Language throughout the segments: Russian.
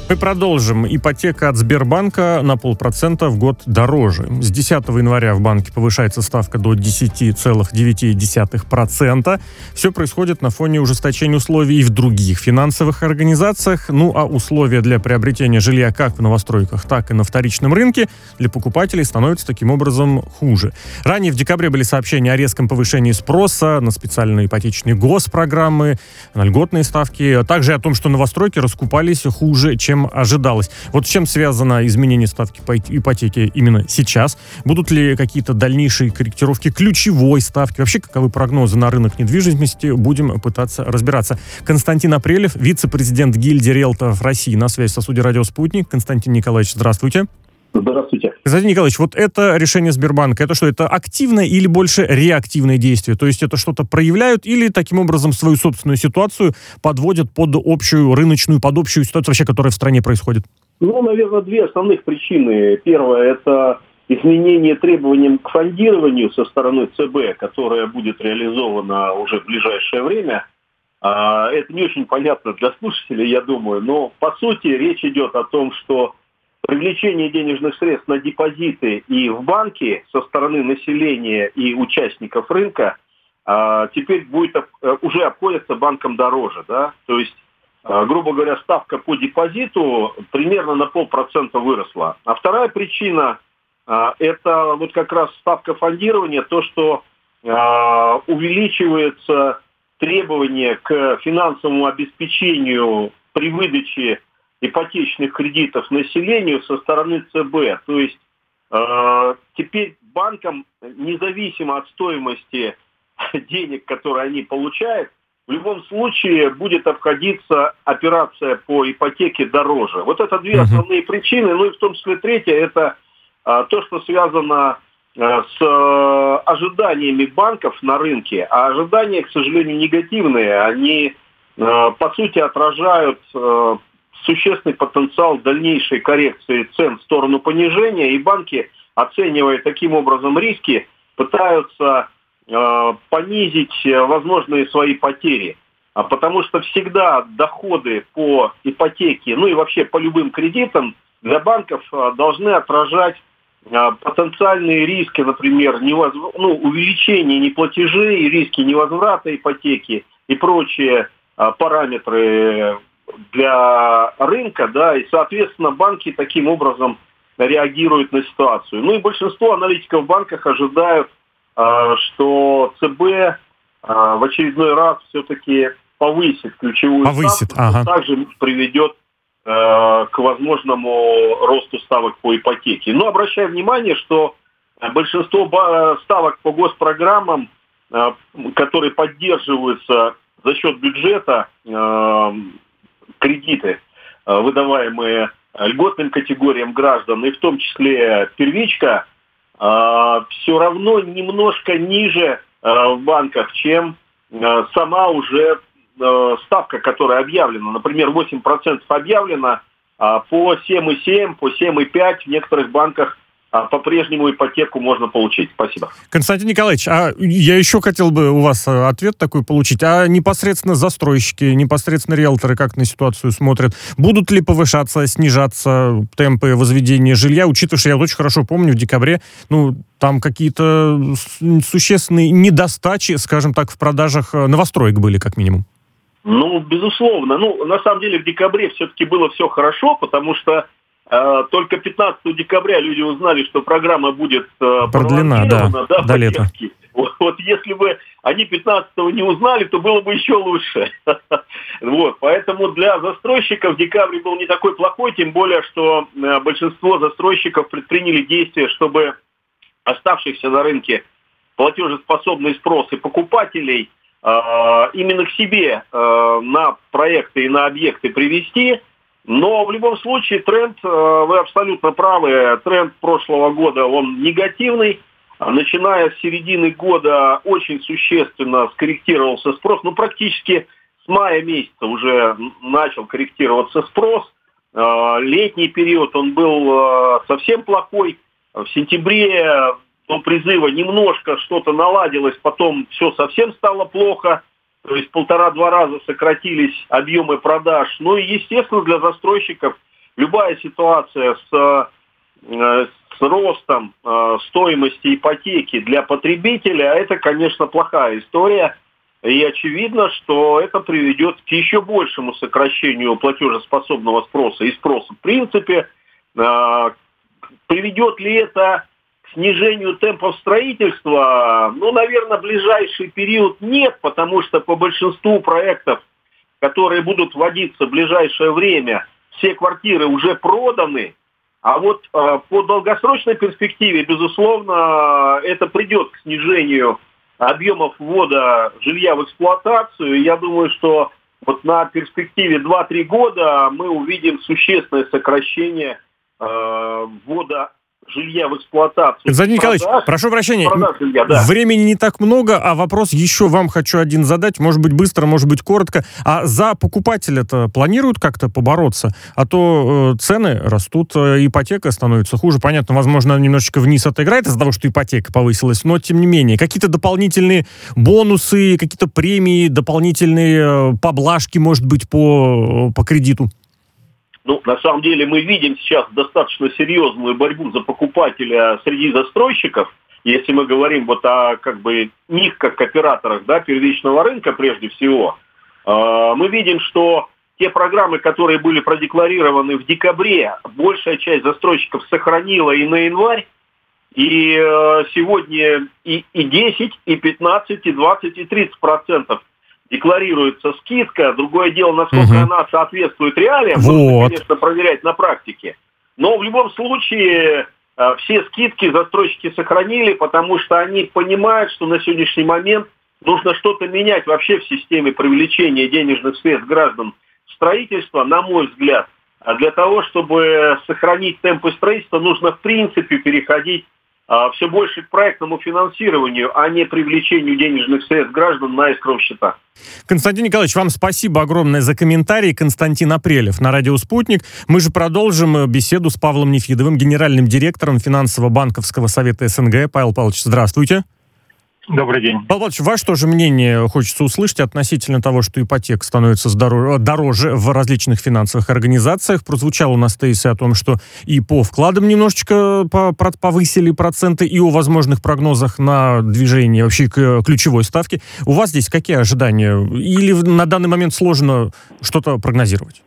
Мы продолжим. Ипотека от Сбербанка на 0,5% в год дороже. С 10 января в банке повышается ставка до 10,9%. Все происходит на фоне ужесточения условий и в других финансовых организациях. Ну а условия для приобретения жилья как в новостройках, так и на вторичном рынке для покупателей становятся таким образом хуже. Ранее в декабре были сообщения о резком повышении спроса на специальные ипотечные госпрограммы, на льготные ставки, а также о том, что новостройки раскупались хуже, чем ожидалось. Вот с чем связано изменение ставки по ипотеке именно сейчас? Будут ли какие-то дальнейшие корректировки ключевой ставки? Вообще, каковы прогнозы на рынок недвижимости? Будем пытаться разбираться. Константин Апрелев, вице-президент гильдии риэлторов России, на связи со студией «Радио Спутник». Константин Николаевич, здравствуйте. Здравствуйте. Константин Николаевич, вот это решение Сбербанка, это что, это активное или больше реактивное действие? То есть это что-то проявляют или таким образом свою собственную ситуацию подводят под общую рыночную, под общую ситуацию вообще, которая в стране происходит? Ну, наверное, две основных причины. Первое – это изменение требованиям к фондированию со стороны ЦБ, которое будет реализовано уже в ближайшее время. Это не очень понятно для слушателей, я думаю, но по сути речь идет о том, что привлечение денежных средств на депозиты и в банки со стороны населения и участников рынка теперь будет уже обходится банкам дороже, да? То есть, грубо говоря, ставка по депозиту примерно на 0,5% выросла. А вторая причина это вот как раз ставка фондирования, то, что увеличивается требование к финансовому обеспечению при выдаче ипотечных кредитов населению со стороны ЦБ. То есть теперь банкам, независимо от стоимости денег, которые они получают, в любом случае будет обходиться операция по ипотеке дороже. Вот это две основные причины. Ну и в том числе третья, это то, что связано с ожиданиями банков на рынке. А ожидания, к сожалению, негативные. Они, по сути, отражают существенный потенциал дальнейшей коррекции цен в сторону понижения, и банки, оценивая таким образом риски, пытаются понизить возможные свои потери. Потому что всегда доходы по ипотеке, ну и вообще по любым кредитам для банков должны отражать потенциальные риски, например, увеличение неплатежей, риски невозврата ипотеки и прочие параметры для рынка, да, и, соответственно, банки таким образом реагируют на ситуацию. Ну и большинство аналитиков в банках ожидают, что ЦБ в очередной раз все-таки повысит ключевую ставку, что также приведет к возможному росту ставок по ипотеке. Но обращаю внимание, что большинство ставок по госпрограммам, которые поддерживаются за счет бюджета, кредиты, выдаваемые льготным категориям граждан, и в том числе первичка, все равно немножко ниже в банках, чем сама уже ставка, которая объявлена. Например, 8% объявлено, по 7,7, по 7,5 в некоторых банках по-прежнему ипотеку можно получить. Спасибо. Константин Николаевич, а я еще хотел бы у вас ответ такой получить. А непосредственно застройщики, непосредственно риэлторы как на ситуацию смотрят? Будут ли повышаться, снижаться темпы возведения жилья? Учитывая, что я очень хорошо помню, в декабре, там какие-то существенные недостачи, скажем так, в продажах новостроек были, как минимум. Ну, безусловно. На самом деле в декабре все-таки было все хорошо, потому что только 15 декабря люди узнали, что программа будет продлена, до лета. Вот если бы они 15-го не узнали, то было бы еще лучше. Вот, поэтому для застройщиков декабрь был не такой плохой, тем более, что большинство застройщиков предприняли действия, чтобы оставшихся на рынке платежеспособный спрос и покупателей именно к себе на проекты и на объекты привести. Но в любом случае тренд, вы абсолютно правы, тренд прошлого года, он негативный. Начиная с середины года очень существенно скорректировался спрос. Практически с мая месяца уже начал корректироваться спрос. Летний период, он был совсем плохой. В сентябре до призыва немножко что-то наладилось, потом все совсем стало плохо. То есть 1,5-2 раза сократились объемы продаж. Ну и, естественно, для застройщиков любая ситуация с ростом стоимости ипотеки для потребителя, это, конечно, плохая история. И очевидно, что это приведет к еще большему сокращению платежеспособного спроса и спроса в принципе. Приведет ли это к снижению темпов строительства? Ну, наверное, в ближайший период нет, потому что по большинству проектов, которые будут вводиться в ближайшее время, все квартиры уже проданы. А вот по долгосрочной перспективе, безусловно, это придет к снижению объемов ввода жилья в эксплуатацию. Я думаю, что вот на перспективе 2-3 года мы увидим существенное сокращение ввода жилья в эксплуатацию. Константин Николаевич, прошу прощения, жилья, да. Времени не так много, а вопрос еще вам хочу один задать, может быть быстро, может быть коротко. А за покупателя-то планируют как-то побороться? А то цены растут, ипотека становится хуже. Понятно, возможно, она немножечко вниз отыграет из-за того, что ипотека повысилась, но тем не менее, какие-то дополнительные бонусы, какие-то премии, дополнительные поблажки, может быть, по кредиту? Ну, на самом деле мы видим сейчас достаточно серьезную борьбу за покупателя среди застройщиков. Если мы говорим вот о них как операторах, да, первичного рынка прежде всего, мы видим, что те программы, которые были продекларированы в декабре, большая часть застройщиков сохранила и на январь, и сегодня и 10, и 15, и 20, и 30% декларируется скидка. Другое дело, насколько она соответствует реалиям. Можно, конечно, проверять на практике. Но в любом случае все скидки застройщики сохранили, потому что они понимают, что на сегодняшний момент нужно что-то менять вообще в системе привлечения денежных средств граждан в строительство, на мой взгляд. А для того, чтобы сохранить темпы строительства, нужно в принципе переходить все больше к проектному финансированию, а не привлечению денежных средств граждан на эскроу счета. Константин Николаевич, вам спасибо огромное за комментарий. Константин Апрелев на радио «Спутник». Мы же продолжим беседу с Павлом Нефидовым, генеральным директором финансово-банковского совета СНГ. Павел Павлович, здравствуйте. Добрый день. Павел Павлович, ваше тоже мнение хочется услышать относительно того, что ипотека становится дороже в различных финансовых организациях. Прозвучало у нас тезис о том, что и по вкладам немножечко повысили проценты, и о возможных прогнозах на движение вообще к ключевой ставке. У вас здесь какие ожидания? Или на данный момент сложно что-то прогнозировать?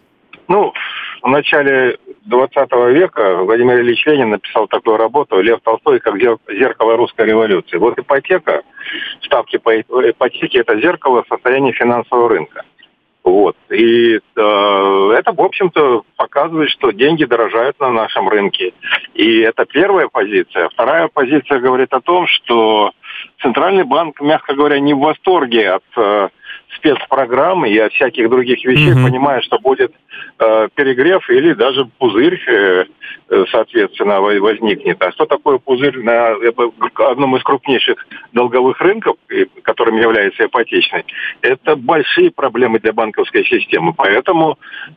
Ну, в начале 20 века Владимир Ильич Ленин написал такую работу «Лев Толстой как зеркало русской революции». Вот ипотека, ставки по ипотеке – это зеркало состояния финансового рынка. Вот. И это, в общем-то, показывает, что деньги дорожают на нашем рынке. И это первая позиция. Вторая позиция говорит о том, что Центральный банк, мягко говоря, не в восторге от спецпрограммы и от всяких других вещей, понимая, что будет перегрев или даже пузырь, соответственно, возникнет. А что такое пузырь на одном из крупнейших долговых рынков, которым является ипотечный? Это большие проблемы для банковской системы. Поэтому,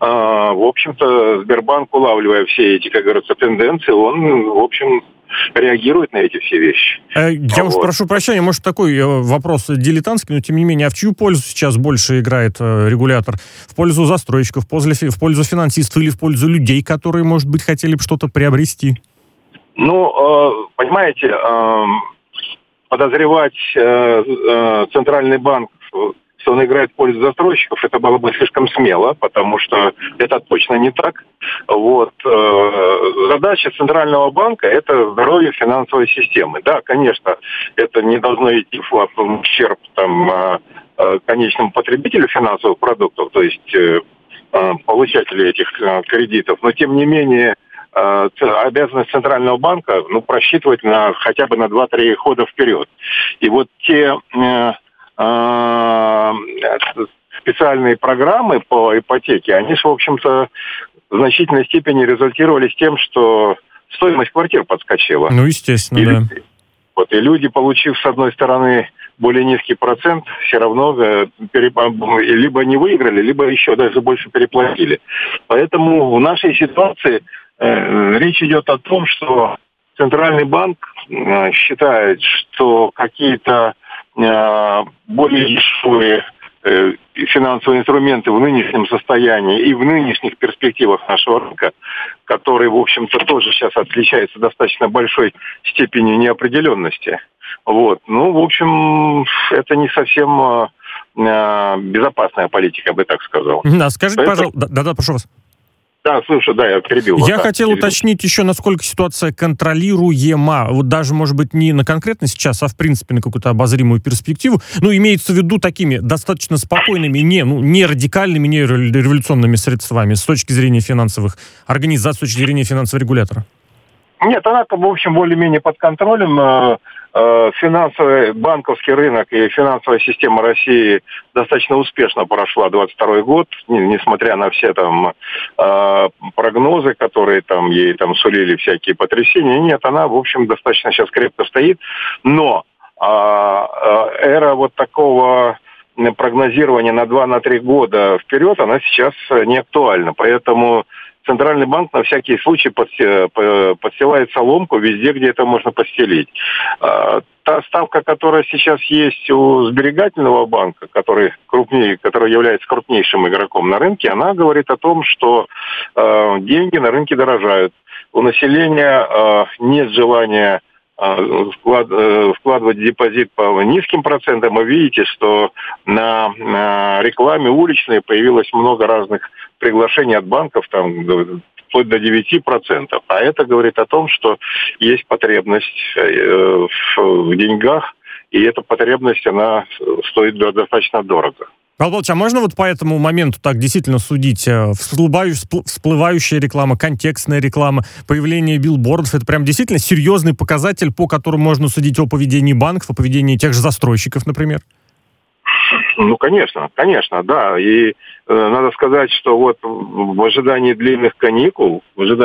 в общем-то, Сбербанк, улавливая все эти, как говорится, тенденции, он, в общем, реагирует на эти все вещи. Я уж прошу прощения, может, такой вопрос дилетантский, но тем не менее, а в чью пользу сейчас больше играет регулятор? В пользу застройщиков, в пользу финансистов или в пользу людей, которые, может быть, хотели бы что-то приобрести? Ну, понимаете, подозревать Центральный банк, что он играет в пользу застройщиков, это было бы слишком смело, потому что это точно не так. Вот. Задача Центрального банка – это здоровье финансовой системы. Да, конечно, это не должно идти в ущерб конечному потребителю финансовых продуктов, то есть получателю этих кредитов, но тем не менее обязанность Центрального банка просчитывать хотя бы на 2-3 хода вперед. И вот те специальные программы по ипотеке, они же, в общем-то, в значительной степени результировали с тем, что стоимость квартир подскочила. Ну, естественно, да. Вот, и люди, получив, с одной стороны, более низкий процент, все равно либо не выиграли, либо еще даже больше переплатили. Поэтому в нашей ситуации речь идет о том, что Центральный банк считает, что какие-то более дешевые финансовые инструменты в нынешнем состоянии и в нынешних перспективах нашего рынка, который, в общем-то, тоже сейчас отличается достаточно большой степенью неопределенности. Вот. Ну, в общем, это не совсем безопасная политика, я бы так сказал. Да, скажите, пожалуйста... Да, прошу вас. Да, слушай, да, я перебил. Я хотел уточнить еще, насколько ситуация контролируема. Вот даже, может быть, не на конкретно сейчас, а в принципе на какую-то обозримую перспективу. Ну, имеется в виду такими достаточно спокойными, не радикальными, не революционными средствами с точки зрения финансовых организаций, с точки зрения финансового регулятора. Нет, она, в общем, более-менее под контролем. Финансовый, банковский рынок и финансовая система России достаточно успешно прошла 22 год, несмотря на все там прогнозы, которые там ей там сулили всякие потрясения. Нет, она, в общем, достаточно сейчас крепко стоит. Но эра вот такого прогнозирования на 2-3 года вперед, она сейчас не актуальна. Поэтому Центральный банк на всякий случай подстилает соломку везде, где это можно подстелить. Та ставка, которая сейчас есть у сберегательного банка, который является крупнейшим игроком на рынке, она говорит о том, что деньги на рынке дорожают. У населения нет желания вкладывать депозит по низким процентам. Вы видите, что на рекламе уличной появилось много разных приглашений от банков, там вплоть до 9%. А это говорит о том, что есть потребность в деньгах, и эта потребность, она стоит достаточно дорого. Павел Павлович, а можно вот по этому моменту так действительно судить? Всплывающая реклама, контекстная реклама, появление билбордов — это прям действительно серьезный показатель, по которому можно судить о поведении банков, о поведении тех же застройщиков, например? Ну, конечно, да. И надо сказать, что вот в ожидании длинных каникул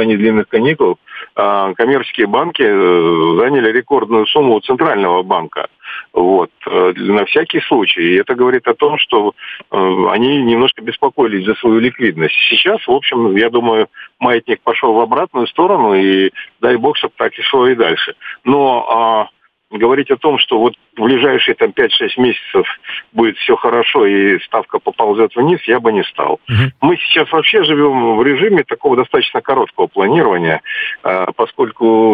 коммерческие банки заняли рекордную сумму у Центрального банка. Вот, на всякий случай. И это говорит о том, что они немножко беспокоились за свою ликвидность. Сейчас, в общем, я думаю, маятник пошел в обратную сторону, и дай бог, чтобы так и шло и дальше. Но говорить о том, что вот в ближайшие там 5-6 месяцев будет все хорошо и ставка поползет вниз, я бы не стал. Мы сейчас вообще живем в режиме такого достаточно короткого планирования, поскольку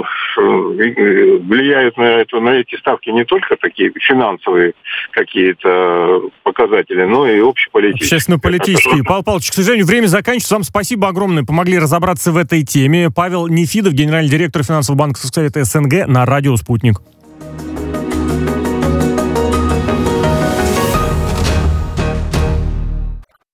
влияют на эти ставки не только такие финансовые какие-то показатели, но и общеполитические. Общественно-политические. Павел Павлович, к сожалению, время заканчивается. Вам спасибо огромное. Помогли разобраться в этой теме. Павел Нефидов, генеральный директор финансово-банковского совета СНГ, на радио «Спутник».